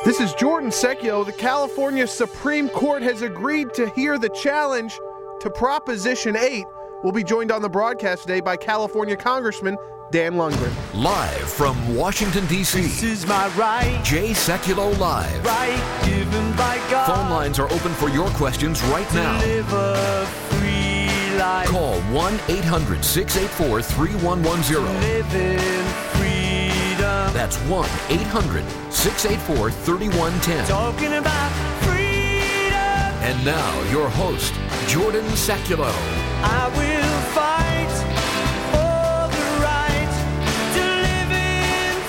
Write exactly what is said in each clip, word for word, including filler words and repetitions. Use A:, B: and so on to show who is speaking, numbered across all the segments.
A: This is Jordan Secchio. The California Supreme Court has agreed to hear the challenge to Proposition eight. We'll be joined on the broadcast today by California Congressman Dan Lundgren.
B: Live from Washington, D C
C: This is my right.
B: Jay Secchio Live.
C: Right given by God.
B: Phone lines are open for your questions right now.
C: Live a free life.
B: Call one eight hundred six eight four three one one zero.
C: Live in freedom.
B: That's one eight hundred six eight four three one one zero.
C: Talking about freedom.
B: And now, your host, Jordan Secchio.
C: I will fight for the right to live in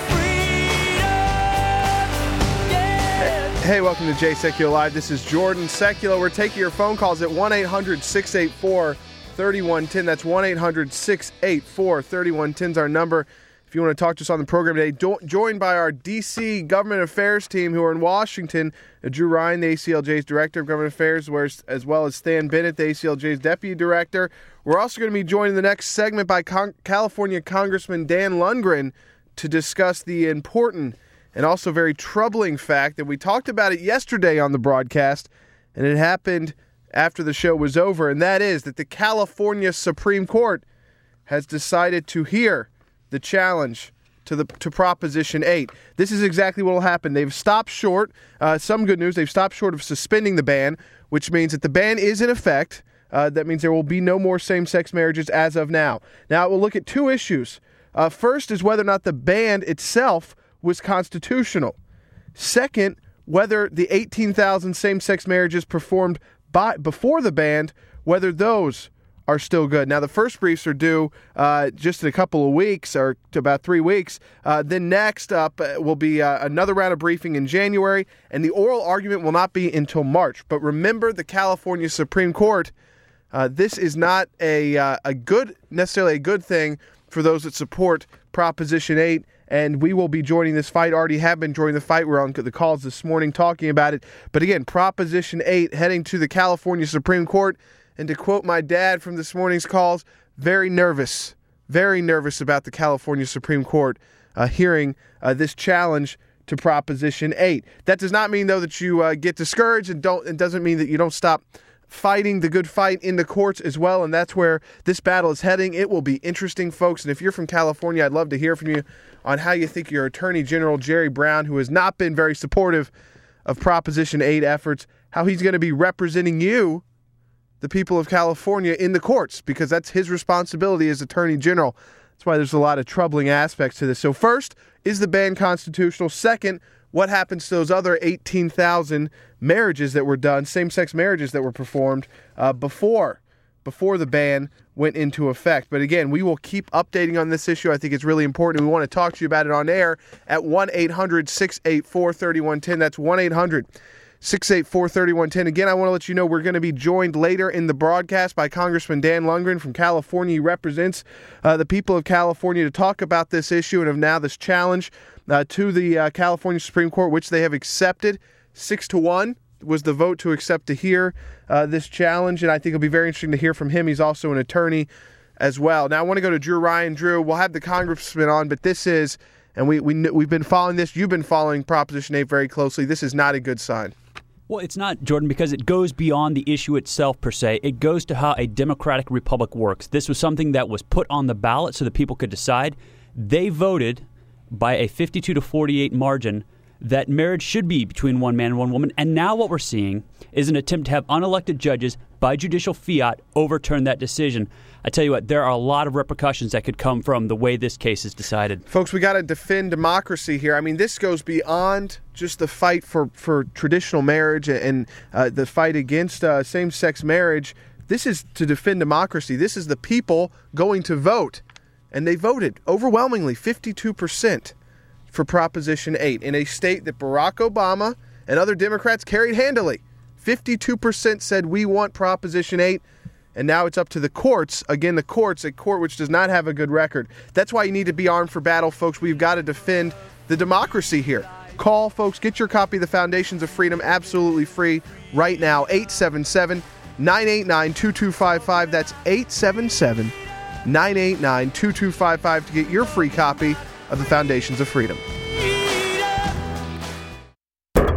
C: freedom. Yeah.
A: Hey, welcome to Jay Secchio Live. This is Jordan Secchio. We're taking your phone calls at one eight hundred six eight four three one one zero. That's one eight hundred six eight four three one one zero is our number. If you want to talk to us on the program today, do- joined by our D C Government Affairs team who are in Washington, uh, Drew Ryan, the A C L J's Director of Government Affairs, whereas, as well as Stan Bennett, the A C L J's Deputy Director. We're also going to be joined in the next segment by Con- California Congressman Dan Lundgren to discuss the important and also very troubling fact that we talked about it yesterday on the broadcast, and it happened after the show was over, and that is that the California Supreme Court has decided to hear the challenge to the to Proposition eight. This is exactly what will happen. They've stopped short, uh, some good news, they've stopped short of suspending the ban, which means that the ban is in effect. Uh, that means there will be no more same-sex marriages as of now. Now, we'll look at two issues. Uh, first is whether or not the ban itself was constitutional. Second, whether the eighteen thousand same-sex marriages performed by, before the ban, whether those are still good. Now, the first briefs are due uh, just in a couple of weeks, or to about three weeks. Uh, then next up uh, will be uh, another round of briefing in January, and the oral argument will not be until March. But remember, the California Supreme Court, uh, this is not a uh, a good necessarily a good thing for those that support Proposition eight. And we will be joining this fight, already have been joining the fight. We're on the calls this morning talking about it. But again, Proposition eight heading to the California Supreme Court. And to quote my dad from this morning's calls, very nervous, very nervous about the California Supreme Court uh, hearing uh, this challenge to Proposition eight. That does not mean, though, that you uh, get discouraged, and don't. It doesn't mean that you don't stop fighting the good fight in the courts as well, and that's where this battle is heading. It will be interesting, folks, and if you're from California, I'd love to hear from you on how you think your Attorney General, Jerry Brown, who has not been very supportive of Proposition eight efforts, how he's going to be representing you, the people of California, in the courts, because that's his responsibility as Attorney General. That's why there's a lot of troubling aspects to this. So first, is the ban constitutional? Second, what happens to those other eighteen thousand marriages that were done, same-sex marriages that were performed uh, before, before the ban went into effect? But again, we will keep updating on this issue. I think it's really important. We want to talk to you about it on air at one eight hundred six eight four three one one zero. That's one eight hundred six eight four three one one zero. Again, I want to let you know we're going to be joined later in the broadcast by Congressman Dan Lundgren from California. He represents uh, the people of California to talk about this issue and of now this challenge uh, to the uh, California Supreme Court, which they have accepted. Six to one was the vote to accept to hear uh, this challenge, and I think it'll be very interesting to hear from him. He's also an attorney as well. Now, I want to go to Drew Ryan. Drew, we'll have the congressman on, but this is, and we, we, we've been following this, you've been following Proposition eight very closely. This is not a good sign.
D: Well, it's not, Jordan, because it goes beyond the issue itself, per se. It goes to how a democratic republic works. This was something that was put on the ballot so that people could decide. They voted by a fifty-two to forty-eight margin that marriage should be between one man and one woman. And now what we're seeing is an attempt to have unelected judges, by judicial fiat, overturn that decision. I tell you what, there are a lot of repercussions that could come from the way this case is decided.
A: Folks, we got to defend democracy here. I mean, this goes beyond just the fight for, for traditional marriage and uh, the fight against uh, same-sex marriage. This is to defend democracy. This is the people going to vote. And they voted overwhelmingly, fifty-two percent, for Proposition eight in a state that Barack Obama and other Democrats carried handily. fifty-two percent said we want Proposition eight. And now it's up to the courts. Again, the courts, a court which does not have a good record. That's why you need to be armed for battle, folks. We've got to defend the democracy here. Call, folks. Get your copy of the Foundations of Freedom absolutely free right now. eight seven seven, nine eight nine, two two five five. That's eight seven seven, nine eight nine, two two five five to get your free copy of the Foundations of Freedom.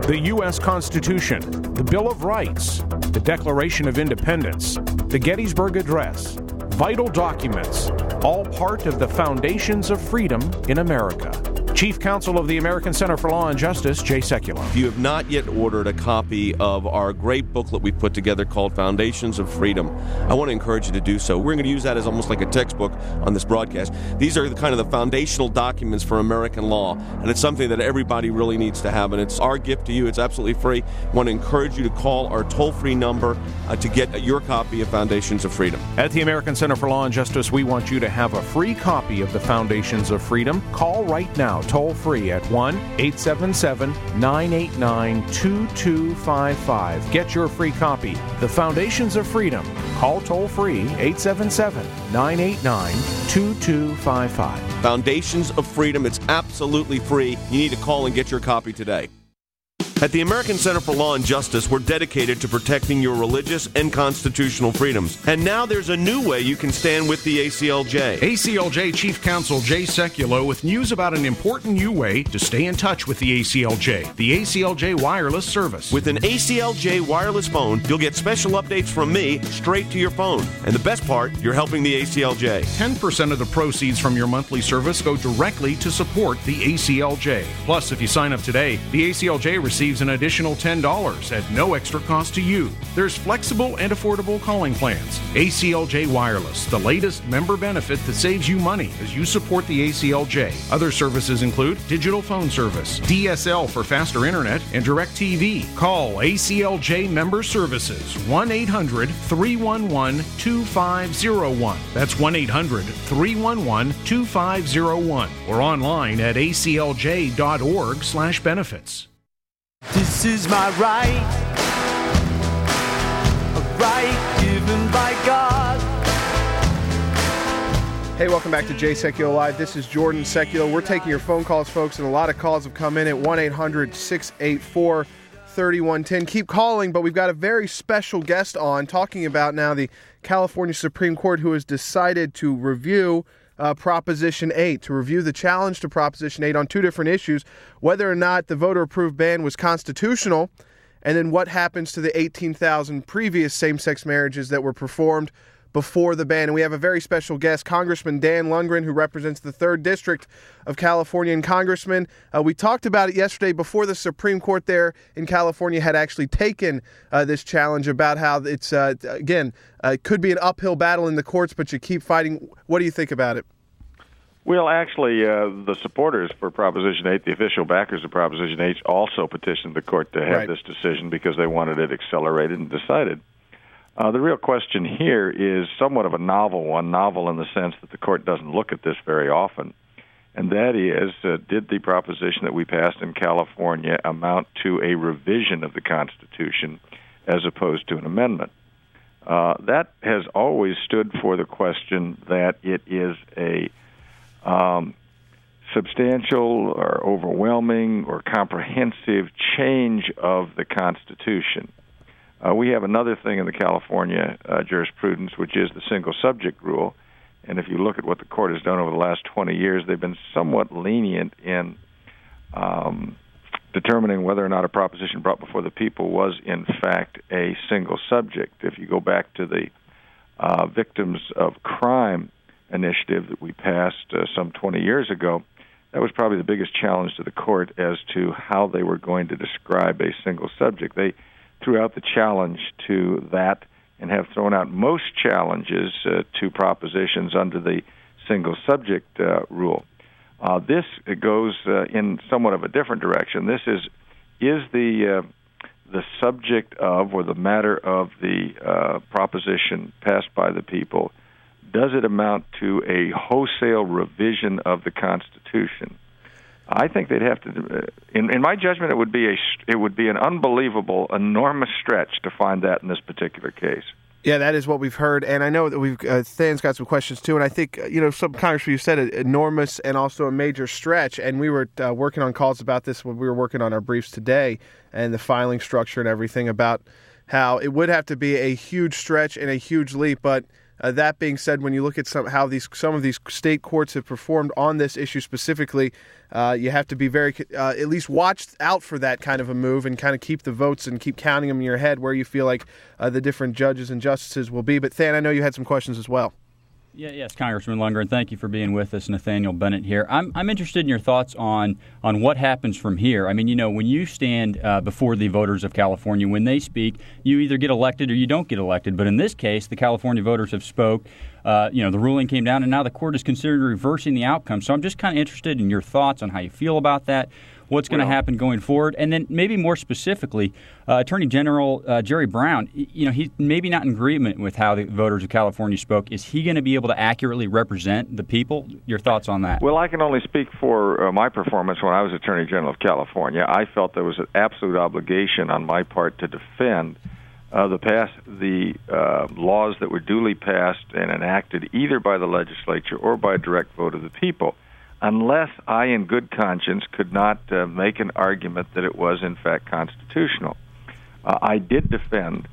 E: the U S Constitution, the Bill of Rights, the Declaration of Independence, the Gettysburg Address, vital documents, all part of the foundations of freedom in America. Chief Counsel of the American Center for Law and Justice, Jay Sekulow.
F: If you have not yet ordered a copy of our great booklet we put together called Foundations of Freedom, I want to encourage you to do so. We're going to use that as almost like a textbook on this broadcast. These are the kind of the foundational documents for American law, and it's something that everybody really needs to have, and it's our gift to you. It's absolutely free. I want to encourage you to call our toll-free number uh, to get your copy of Foundations of Freedom.
E: At the American Center for Law and Justice, we want you to have a free copy of the Foundations of Freedom. Call right now, toll free at one eight seven seven, nine eight nine, two two five five. Get your free copy. The Foundations of Freedom. Call toll free eight seven seven, nine eight nine, two two five five.
F: Foundations of Freedom. It's absolutely free. You need to call and get your copy today. At the American Center for Law and Justice, we're dedicated to protecting your religious and constitutional freedoms. And now there's a new way you can stand with the A C L J.
E: A C L J Chief Counsel Jay Sekulow with news about an important new way to stay in touch with the A C L J, the A C L J Wireless Service.
F: With an A C L J wireless phone, you'll get special updates from me straight to your phone. And the best part, you're helping the A C L J.
E: ten percent of the proceeds from your monthly service go directly to support the A C L J. Plus, if you sign up today, the A C L J receives an additional ten dollars at no extra cost to you. There's flexible and affordable calling plans. A C L J Wireless, the latest member benefit that saves you money as you support the A C L J. Other services include digital phone service, D S L for faster internet, and DirecTV. Call A C L J Member Services, one eight hundred, three one one, two five zero one. That's one eight hundred, three one one, two five zero one. Or online at a c l j dot org slash benefits.
C: This is my right, a right given by God.
A: Hey, welcome back to Jay Sekulow Live. This is Jordan Sekulow. We're taking your phone calls, folks, and a lot of calls have come in at one eight hundred, six eight four, three one one zero. Keep calling, but we've got a very special guest on talking about now the California Supreme Court, who has decided to review Uh, Proposition eight, to review the challenge to Proposition eight on two different issues, whether or not the voter-approved ban was constitutional, and then what happens to the eighteen thousand previous same-sex marriages that were performed before the ban. And we have a very special guest, Congressman Dan Lundgren, who represents the third District of California. And Congressman, uh, we talked about it yesterday before the Supreme Court there in California had actually taken uh, this challenge, about how it's, uh, again, uh, it could be an uphill battle in the courts, but you keep fighting. What do you think about it?
G: Well, actually, uh, the supporters for Proposition eight, the official backers of Proposition eight, also petitioned the court to have
A: Right.
G: this decision because they wanted it accelerated and decided. Uh, the real question here is somewhat of a novel one, novel in the sense that the court doesn't look at this very often, and that is, uh, did the proposition that we passed in California amount to a revision of the Constitution as opposed to an amendment? Uh, that has always stood for the question that it is a um, substantial or overwhelming or comprehensive change of the Constitution. Uh, we have another thing in the California uh, jurisprudence, which is the single subject rule. And if you look at what the court has done over the last twenty years, they've been somewhat lenient in um, determining whether or not a proposition brought before the people was, in fact, a single subject. If you go back to the uh, Victims of Crime initiative that we passed uh, some twenty years ago, that was probably the biggest challenge to the court as to how they were going to describe a single subject. They threw out the challenge to that and have thrown out most challenges uh, to propositions under the single subject uh, rule. Uh, this goes uh, in somewhat of a different direction. This is is the uh, the subject of or the matter of the uh, proposition passed by the people, does it amount to a wholesale revision of the Constitution? I think they'd have to. Uh, in, in my judgment, it would be a it would be an unbelievable, enormous stretch to find that in this particular case.
A: Yeah, that is what we've heard, and I know that we've uh, Than's got some questions too. And I think uh, you know, some Congressman, you said it, enormous and also a major stretch. And we were uh, working on calls about this when we were working on our briefs today, and the filing structure and everything, about how it would have to be a huge stretch and a huge leap, but. Uh, that being said, when you look at some, how these some of these state courts have performed on this issue specifically, uh, you have to be very uh, at least watch out for that kind of a move and kind of keep the votes and keep counting them in your head where you feel like uh, the different judges and justices will be. But Than, I know you had some questions as well.
D: Yeah, yes, Congressman Lundgren, thank you for being with us. Nathaniel Bennett here. I'm I'm interested in your thoughts on on what happens from here. I mean, you know, when you stand uh, before the voters of California, when they speak, you either get elected or you don't get elected. But in this case, the California voters have spoke. Uh, you know, the ruling came down, and now the court is considering reversing the outcome. So I'm just kind of interested in your thoughts on how you feel about that. What's going to well, happen going forward? And then maybe more specifically, uh, Attorney General uh, Jerry Brown, you know, he's maybe not in agreement with how the voters of California spoke. Is he going to be able to accurately represent the people? Your thoughts on that?
G: Well, I can only speak for uh, my performance when I was Attorney General of California. I felt there was an absolute obligation on my part to defend uh, the pass, the uh, laws that were duly passed and enacted either by the legislature or by direct vote of the people, unless I, in good conscience, could not uh, make an argument that it was, in fact, constitutional. Uh, I did defend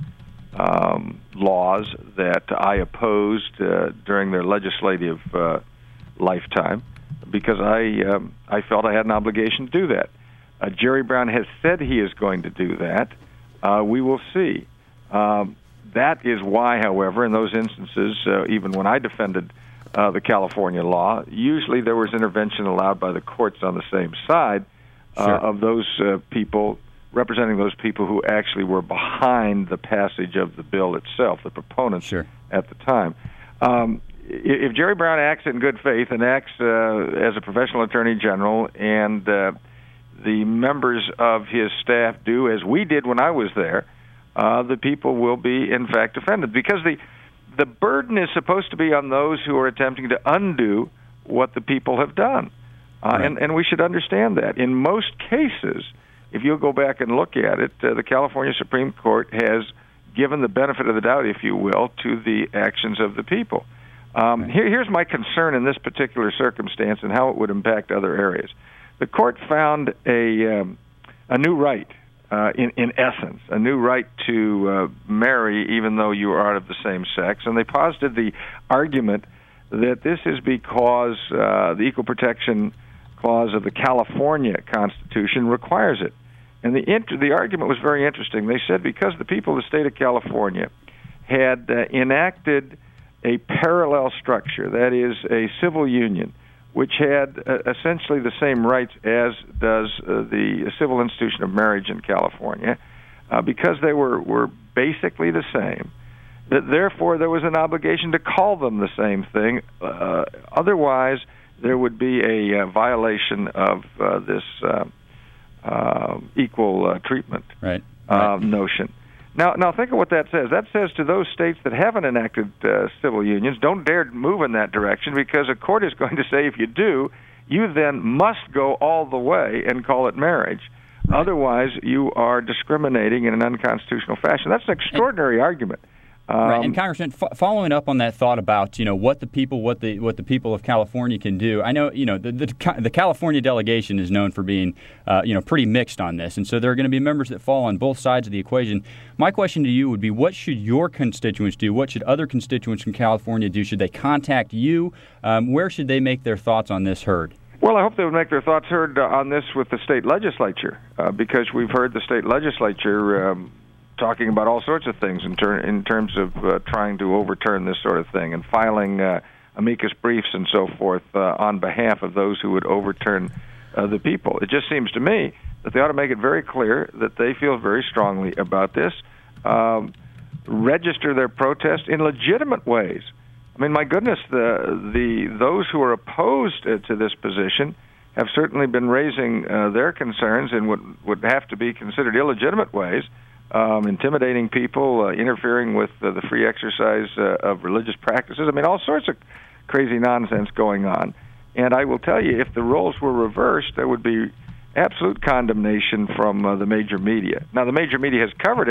G: um, laws that I opposed uh, during their legislative uh, lifetime because I, um, I felt I had an obligation to do that. Uh, Jerry Brown has said he is going to do that. Uh, we will see. Um, that is why, however, in those instances, uh, even when I defended Uh, the California law, usually there was intervention allowed by the courts on the same side uh, sure. of those uh, people, representing those people who actually were behind the passage of the bill itself, the proponents
D: sure.
G: at the time. Um, if Jerry Brown acts in good faith and acts uh, as a professional attorney general, and uh, the members of his staff do, as we did when I was there, uh, the people will be, in fact, offended. Because the The burden is supposed to be on those who are attempting to undo what the people have done. Uh, right. and, and we should understand that. In most cases, if you'll go back and look at it, uh, the California Supreme Court has given the benefit of the doubt, if you will, to the actions of the people. Um, right. here, here's my concern in this particular circumstance and how it would impact other areas. The court found a, um, a new right. Uh, in, in essence, a new right to uh, marry even though you are out of the same sex. And they posited the argument that this is because uh, the Equal Protection Clause of the California Constitution requires it. And the inter- the argument was very interesting. They said because the people of the state of California had uh, enacted a parallel structure, that is, a civil union, which had uh, essentially the same rights as does uh, the civil institution of marriage in California, uh, because they were, were basically the same, that therefore there was an obligation to call them the same thing. Uh, otherwise, there would be a uh, violation of uh, this uh, uh, equal uh, treatment
D: right.
G: Uh,
D: right.
G: notion. Now, now think of what that says. That says to those states that haven't enacted uh, civil unions, don't dare move in that direction, because a court is going to say if you do, you then must go all the way and call it marriage. Right. Otherwise, you are discriminating in an unconstitutional fashion. That's an extraordinary and, argument. Um,
D: right, and Congressman, f- following up on that thought about you know what the people what the what the people of California can do, I know you know the the, the California delegation is known for being uh, you know pretty mixed on this, and so there are going to be members that fall on both sides of the equation. My question to you would be: what should your constituents do? What should other constituents in California do? Should they contact you? Um, where should they make their thoughts on this heard?
G: Well, I hope they would make their thoughts heard uh, on this with the state legislature, uh, because we've heard the state legislature Um, talking about all sorts of things in, ter- in terms of uh, trying to overturn this sort of thing and filing uh, amicus briefs and so forth uh, on behalf of those who would overturn uh, the people. It just seems to me that they ought to make it very clear that they feel very strongly about this, um, register their protest in legitimate ways. I mean, my goodness, the the those who are opposed uh, to this position have certainly been raising uh, their concerns in what would have to be considered illegitimate ways. Um, intimidating people, uh, interfering with uh, the free exercise uh, of religious practices. I mean, all sorts of crazy nonsense going on. And I will tell you, if the roles were reversed, there would be absolute condemnation from uh, the major media. Now, the major media has covered it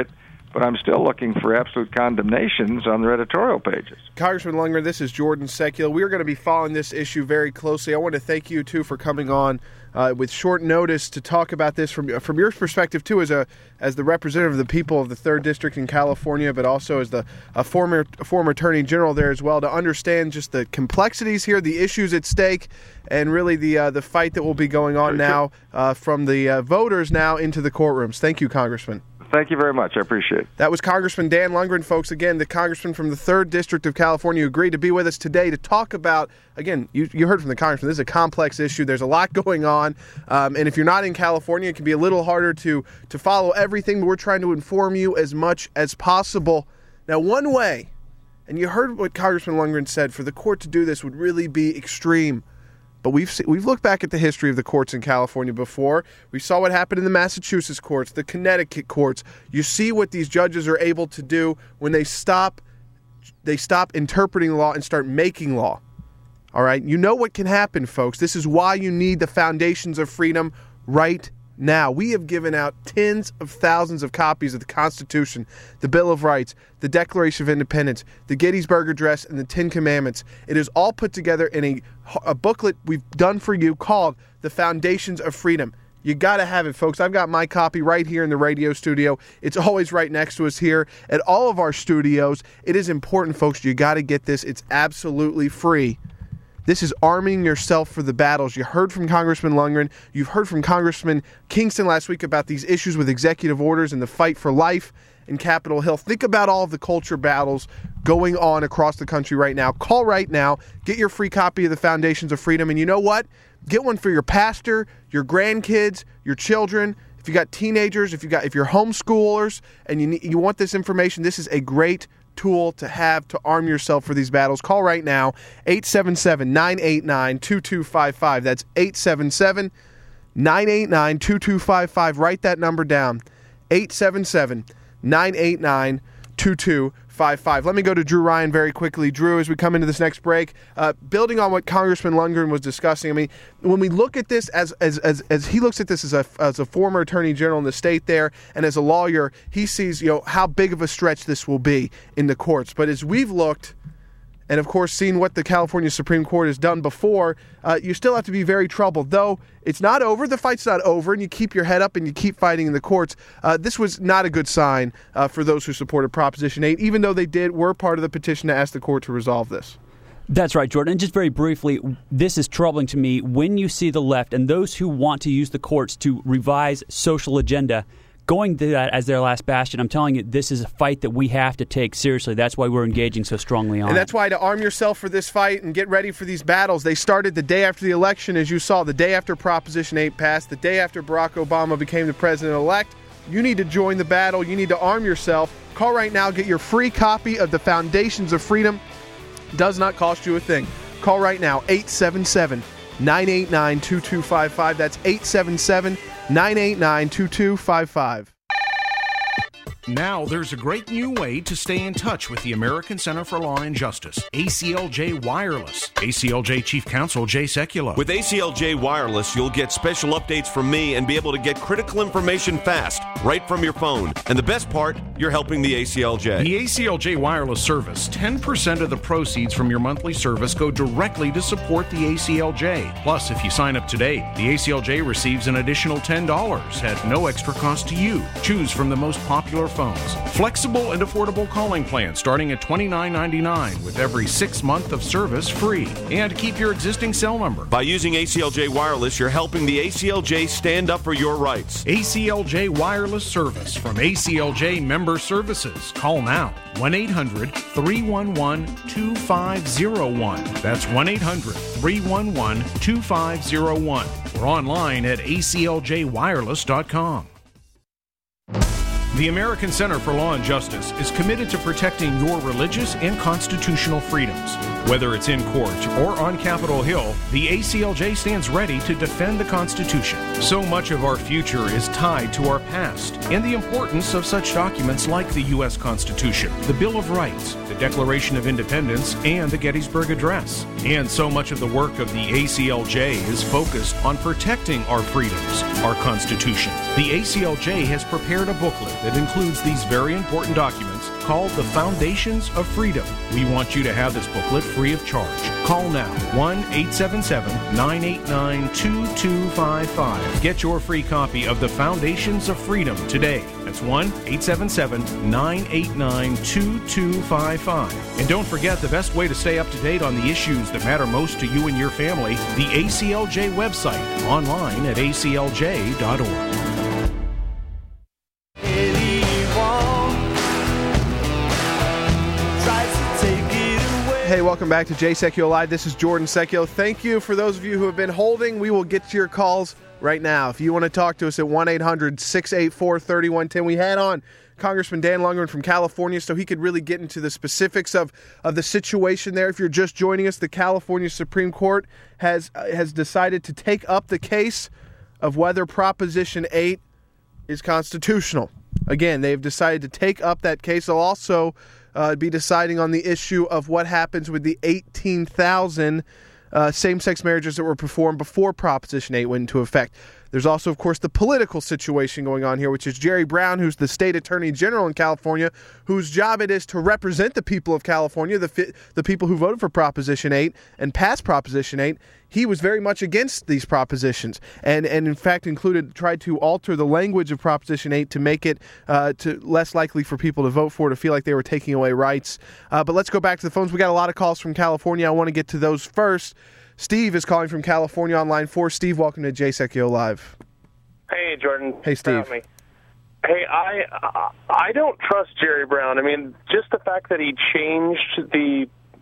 G: but I'm still looking for absolute condemnations on their editorial pages.
A: Congressman Lundgren, this is Jordan Sekula. We are going to be following this issue very closely. I want to thank you, too, for coming on uh, with short notice to talk about this from from your perspective, too, as a as the representative of the people of the third District in California, but also as the a former a former Attorney General there as well, to understand just the complexities here, the issues at stake, and really the uh, the fight that will be going on now uh, from the uh, voters now into the courtrooms. Thank you, Congressman.
G: Thank you very much. I appreciate it.
A: That was Congressman Dan Lundgren, folks. Again, the congressman from the third District of California, who agreed to be with us today to talk about, again, you, you heard from the congressman, this is a complex issue. There's a lot going on. Um, and if you're not in California, it can be a little harder to, to follow everything, but we're trying to inform you as much as possible. Now, one way, and you heard what Congressman Lundgren said, for the court to do this would really be extreme. But we've seen, we've looked back at the history of the courts in California before. We saw what happened in the Massachusetts courts, the Connecticut courts. You see what these judges are able to do when they stop they stop interpreting law and start making law. All right? You know what can happen, folks. This is why you need the foundations of freedom right now. We have given out tens of thousands of copies of the Constitution, the Bill of Rights, the Declaration of Independence, the Gettysburg Address, and the Ten Commandments. It is all put together in a, a booklet we've done for you called The Foundations of Freedom. You got to have it, folks. I've got my copy right here in the radio studio. It's always right next to us here at all of our studios. It is important, folks. You got to get this. It's absolutely free. This is arming yourself for the battles. You heard from Congressman Lundgren. You've heard from Congressman Kingston last week about these issues with executive orders and the fight for life in Capitol Hill. Think about all of the culture battles going on across the country right now. Call right now. Get your free copy of the Foundations of Freedom. And you know what? Get one for your pastor, your grandkids, your children. If you got teenagers, if you got if you're homeschoolers and you need, you want this information, this is a great tool to have to arm yourself for these battles. Call right now, eight seven seven, nine eight nine, two two five five. That's eight seven seven, nine eight nine, two two five five. Write that number down, eight seven seven, nine eight nine, two two five five. Let me go to Drew Ryan very quickly. Drew, as we come into this next break, uh, building on what Congressman Lundgren was discussing, I mean, when we look at this as as as, as he looks at this as a as a former attorney general in the state there and as a lawyer, he sees, you know, how big of a stretch this will be in the courts. But as we've looked, and of course seen what the California Supreme Court has done before, uh, you still have to be very troubled. Though it's not over, the fight's not over, and you keep your head up and you keep fighting in the courts. Uh, this was not a good sign uh, for those who supported Proposition eight, even though they did were part of the petition to ask the court to resolve this.
D: That's right, Jordan. And just very briefly, this is troubling to me when you see the left and those who want to use the courts to revise social agenda going to that as their last bastion. I'm telling you, this is a fight that we have to take seriously. That's why we're engaging so strongly on
A: it. And that's
D: it.
A: why to arm yourself for this fight and get ready for these battles, they started the day after the election, as you saw, the day after Proposition eight passed, the day after Barack Obama became the president-elect. You need to join the battle. You need to arm yourself. Call right now. Get your free copy of the Foundations of Freedom. Does not cost you a thing. Call right now, eight seven seven, nine eight nine, two two five five. That's eight seven seven, nine eight nine, two two five five.
E: Now there's a great new way to stay in touch with the American Center for Law and Justice, A C L J Wireless. A C L J Chief Counsel Jay Sekula.
F: With A C L J Wireless, you'll get special updates from me and be able to get critical information fast, right from your phone. And the best part, you're helping the A C L J.
E: The A C L J Wireless service, ten percent of the proceeds from your monthly service go directly to support the A C L J. Plus, if you sign up today, the A C L J receives an additional ten dollars at no extra cost to you. Choose from the most popular phones. Flexible and affordable calling plans starting at twenty-nine ninety-nine with every six month of service free. And keep your existing cell number.
F: By using A C L J Wireless, you're helping the A C L J stand up for your rights.
E: A C L J Wireless Service from A C L J Member Services. Call now, one eight hundred, three one one, two five zero one. That's one eight hundred, three one one, two five zero one. Or online at A C L J wireless dot com. The American Center for Law and Justice is committed to protecting your religious and constitutional freedoms. Whether it's in court or on Capitol Hill, the A C L J stands ready to defend the Constitution. So much of our future is tied to our past and the importance of such documents like the U S Constitution, the Bill of Rights, the Declaration of Independence and the Gettysburg Address. And so much of the work of the A C L J is focused on protecting our freedoms, our Constitution. The A C L J has prepared a booklet that includes these very important documents called the Foundations of Freedom. We want you to have this booklet free of charge. Call now, one eight seven seven, nine eight nine, two two five five. Get your free copy of the Foundations of Freedom today. That's one eight seven seven, nine eight nine, two two five five. And don't forget the best way to stay up to date on the issues that matter most to you and your family, the A C L J website, online at A C L J dot org.
A: Hey, welcome back to Jay Sekulow Live. This is Jordan Sekulow. Thank you for those of you who have been holding. We will get to your calls right now. If you want to talk to us at one eight hundred, six eight four, three one one zero. We had on Congressman Dan Lungren from California so he could really get into the specifics of, of the situation there. If you're just joining us, the California Supreme Court has uh, has decided to take up the case of whether Proposition eight is constitutional. Again, they've decided to take up that case. They'll also uh, be deciding on the issue of what happens with the eighteen thousand uh, same-sex marriages that were performed before Proposition eight went into effect. There's also, of course, the political situation going on here, which is Jerry Brown, who's the state attorney general in California, whose job it is to represent the people of California, the the people who voted for Proposition eight and passed Proposition eight. He was very much against these propositions and, and in fact, included tried to alter the language of Proposition eight to make it uh, to less likely for people to vote for, to feel like they were taking away rights. Uh, but let's go back to the phones. We got a lot of calls from California. I want to get to those first. Steve is calling from California on line four. Steve, welcome to Jay Sekulow Live.
H: Hey, Jordan.
A: Hey, Steve.
H: Hey, I I don't trust Jerry Brown. I mean, just the fact that he changed the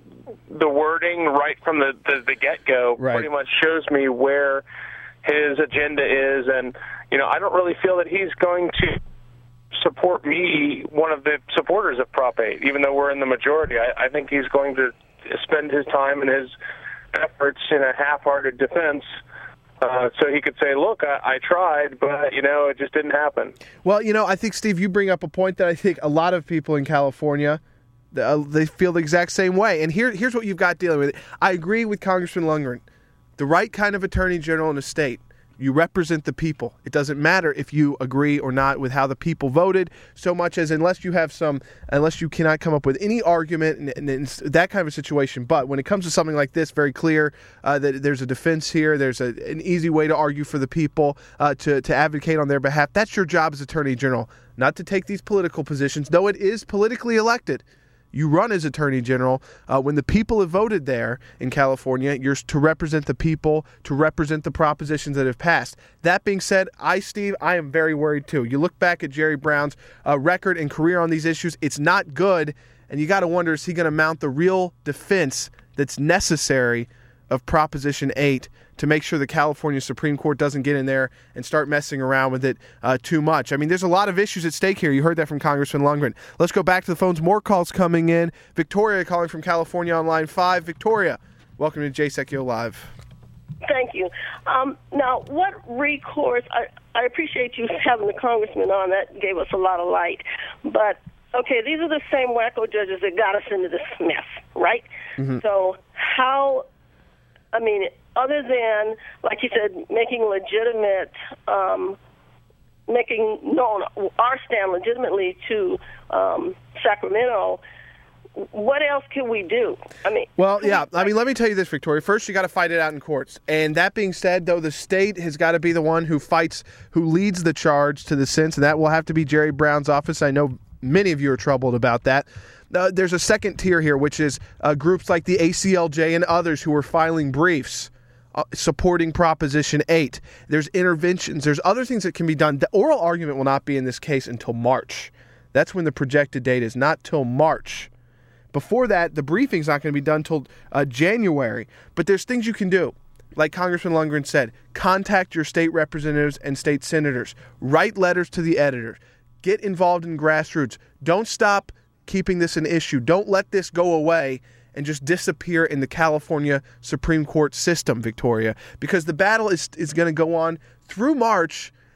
H: the wording right from the, the, the get-go
A: right.
H: pretty much shows me where his agenda is. And, you know, I don't really feel that he's going to support me, one of the supporters of Prop eight, even though we're in the majority. I, I think he's going to spend his time and his efforts in a half-hearted defense uh, so he could say, look, I, I tried, but, you know, it just didn't happen.
A: Well, you know, I think, Steve, you bring up a point that I think a lot of people in California, uh, they feel the exact same way. And here, here's what you've got dealing with it. I agree with Congressman Lungren. The right kind of attorney general in a state, you represent the people. It doesn't matter if you agree or not with how the people voted, so much as unless you have some, unless you cannot come up with any argument and, and, and that kind of a situation. But when it comes to something like this, very clear uh, that there's a defense here, there's a, an easy way to argue for the people, uh, to, to advocate on their behalf. That's your job as attorney general, not to take these political positions, though it is politically elected. You run as attorney general. Uh, when the people have voted there in California, you're to represent the people, to represent the propositions that have passed. That being said, I, Steve, I am very worried too. You look back at Jerry Brown's uh, record and career on these issues, it's not good, and you got to wonder, is he going to mount the real defense that's necessary of Proposition eight to make sure the California Supreme Court doesn't get in there and start messing around with it uh, too much. I mean, there's a lot of issues at stake here. You heard that from Congressman Lungren. Let's go back to the phones. More calls coming in. Victoria calling from California on line five. Victoria, welcome to Jay Sekulow Live.
I: Thank you. Um, now, what recourse, I, I appreciate you having the congressman on. That gave us a lot of light. But, okay, these are the same wacko judges that got us into this mess, right? Mm-hmm. So how, I mean, other than, like you said, making legitimate, um, making known our stand legitimately to um, Sacramento, what else can we do? I mean,
A: well, yeah. I mean, let me tell you this, Victoria. First, you got to fight it out in courts. And that being said, though, the state has got to be the one who fights, who leads the charge to the sense, and that will have to be Jerry Brown's office. I know many of you are troubled about that. Uh, there's a second tier here, which is uh, groups like the A C L J and others who are filing briefs uh, supporting Proposition eight. There's interventions. There's other things that can be done. The oral argument will not be in this case until March. That's when the projected date is, not till March. Before that, the briefing's not going to be done till uh, January. But there's things you can do. Like Congressman Lungren said, contact your state representatives and state senators. Write letters to the editors. Get involved in grassroots. Don't stop keeping this an issue. Don't let this go away and just disappear in the California Supreme Court system, Victoria, because the battle is is going to go on through March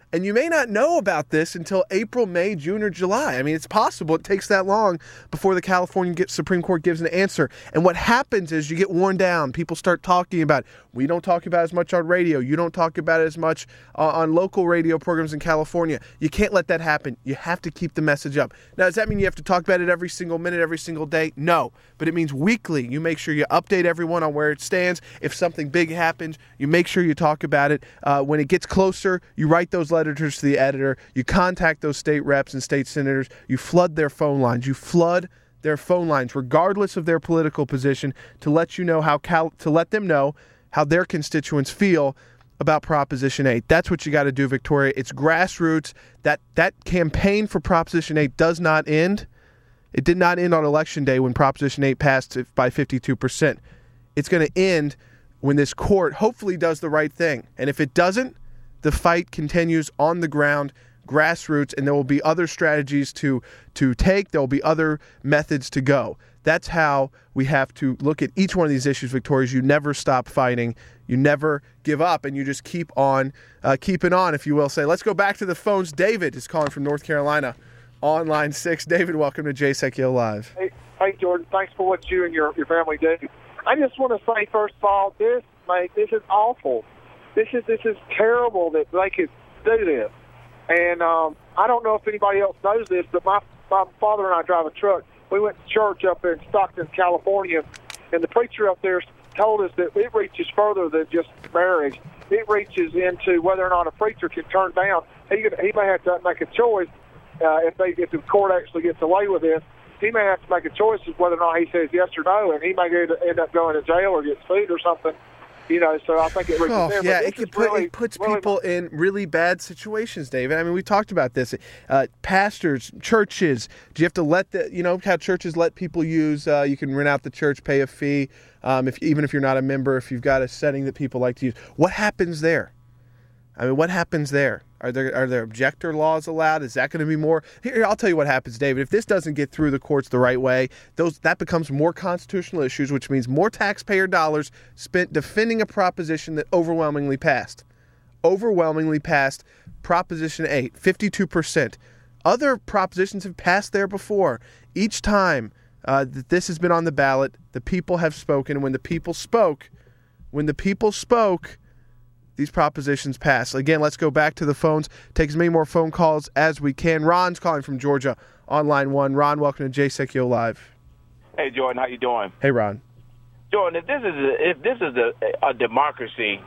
A: And you may not know about this until April, May, June, or July. I mean, it's possible it takes that long before the California Supreme Court gives an answer. And what happens is you get worn down. People start talking about it. We don't talk about it as much on radio. You don't talk about it as much uh, on local radio programs in California. You can't let that happen. You have to keep the message up. Now, does that mean you have to talk about it every single minute, every single day? No. But it means weekly. You make sure you update everyone on where it stands. If something big happens, you make sure you talk about it. Uh, when it gets closer, you write those letters to the editor. You contact those state reps and state senators. You flood their phone lines. You flood their phone lines, regardless of their political position, to let you know how Cal- to let them know how their constituents feel about Proposition eight. That's what you got to do, Victoria. It's grassroots. That that campaign for Proposition eight does not end. It did not end on Election Day when Proposition eight passed by fifty-two percent. It's going to end when this court hopefully does the right thing. And if it doesn't, the fight continues on the ground, grassroots, and there will be other strategies to to take. There will be other methods to go. That's how we have to look at each one of these issues, Victoria. You never stop fighting. You never give up, and you just keep on uh, keeping on, if you will say. Let's go back to the phones. David is calling from North Carolina on line six. David, welcome to Jay Sekulow Live.
J: Hey, hey, Jordan. Thanks for what you and your, your family do. I just want to say, first of all, this, mate, this is awful. This is this is terrible that they could do this. And um, I don't know if anybody else knows this, but my, my father and I drive a truck. We went to church up in Stockton, California, and the preacher up there told us that it reaches further than just marriage. It reaches into whether or not a preacher can turn down. He, he may have to make a choice uh, if, they, if the court actually gets away with this. He may have to make a choice as whether or not he says yes or no, and he may end up going to jail or get sued or something. You know, so I think it reaches
A: oh,
J: there.
A: Yeah,
J: it,
A: it, can put,
J: really,
A: it puts
J: really,
A: people in really bad situations, David. I mean, we talked about this. Uh, pastors, churches, do you have to let the, you know, how churches let people use, uh, you can rent out the church, pay a fee, um, if even if you're not a member, if you've got a setting that people like to use. What happens there? I mean, what happens there? Are there are there objector laws allowed? Is that going to be more? Here, I'll tell you what happens, David. If this doesn't get through the courts the right way, those that becomes more constitutional issues, which means more taxpayer dollars spent defending a proposition that overwhelmingly passed. Overwhelmingly passed Proposition eight, fifty-two percent. Other propositions have passed there before. Each time uh, that this has been on the ballot, the people have spoken. And when the people spoke, when the people spoke, these propositions pass. Again, let's go back to the phones. Take as many more phone calls as we can. Ron's calling from Georgia on line one. Ron, welcome to Jay Sekulow Live.
K: Hey, Jordan, how you doing?
A: Hey, Ron.
K: Jordan, if this is a, if this is a, a democracy,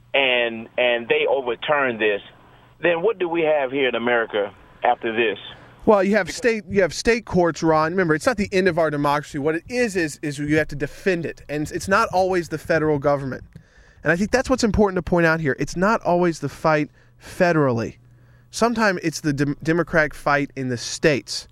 K: and and they overturn this, then what do we have here in America after this?
A: Well, you have state you have state courts, Ron. Remember, it's not the end of our democracy. What it is is is you have to defend it, and it's not always the federal government. And I think that's what's important to point out here. It's not always the fight federally. Sometimes it's the de- Democratic fight in the states.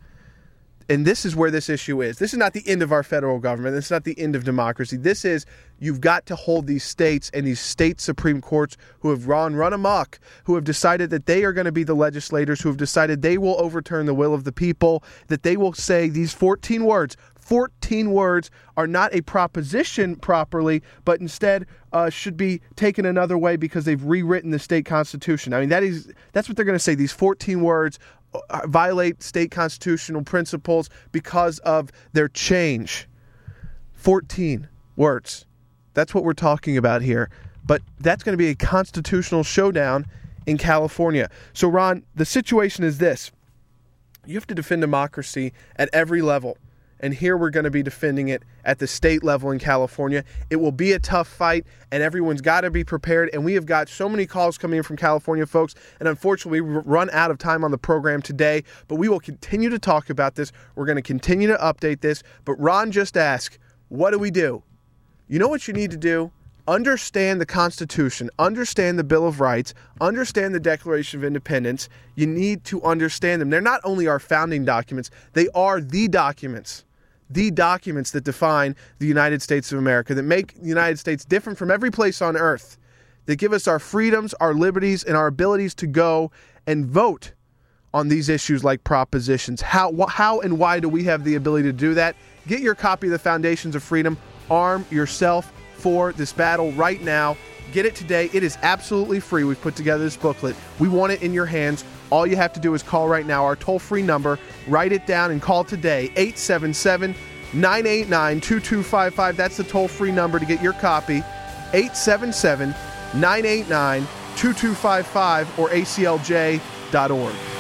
A: And this is where this issue is. This is not the end of our federal government. This is not the end of democracy. This is, you've got to hold these states and these state Supreme Courts who have run, run amok, who have decided that they are going to be the legislators, who have decided they will overturn the will of the people, that they will say these fourteen words, fourteen words are not a proposition properly, but instead uh, should be taken another way because they've rewritten the state constitution. I mean, that is that's what they're going to say. These fourteen words violate state constitutional principles because of their change. fourteen words. That's what we're talking about here. But that's going to be a constitutional showdown in California. So, Ron, the situation is this. You have to defend democracy at every level. And here we're going to be defending it at the state level in California. It will be a tough fight, and everyone's got to be prepared. And we have got so many calls coming in from California folks, and unfortunately, we've run out of time on the program today. But we will continue to talk about this. We're going to continue to update this. But Ron just asked, what do we do? You know what you need to do? Understand the Constitution, understand the Bill of Rights, understand the Declaration of Independence. You need to understand them. They're not only our founding documents, they are the documents. The documents that define the United States of America, that make the United States different from every place on earth, that give us our freedoms, our liberties, and our abilities to go and vote on these issues like propositions. How, wh- how and why do we have the ability to do that? Get your copy of the Foundations of Freedom. Arm yourself for this battle right now. Get it today. It is absolutely free. We've put together this booklet. We want it in your hands. All you have to do is call right now. Our toll-free number. Write it down and call today. eight seven seven, nine eight nine, two two five five. That's the toll-free number to get your copy. eight seven seven, nine eight nine, two two five five or A C L J dot org.